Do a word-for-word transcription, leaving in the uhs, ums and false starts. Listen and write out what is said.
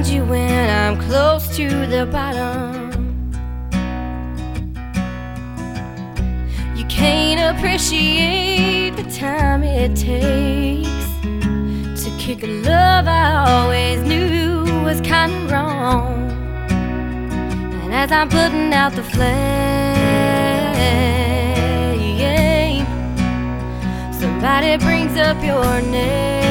find you when I'm close to the bottom. You can't appreciate the time it takes to kick a love I always knew was kinda wrong. And as I'm putting out the flame, somebody brings up your name.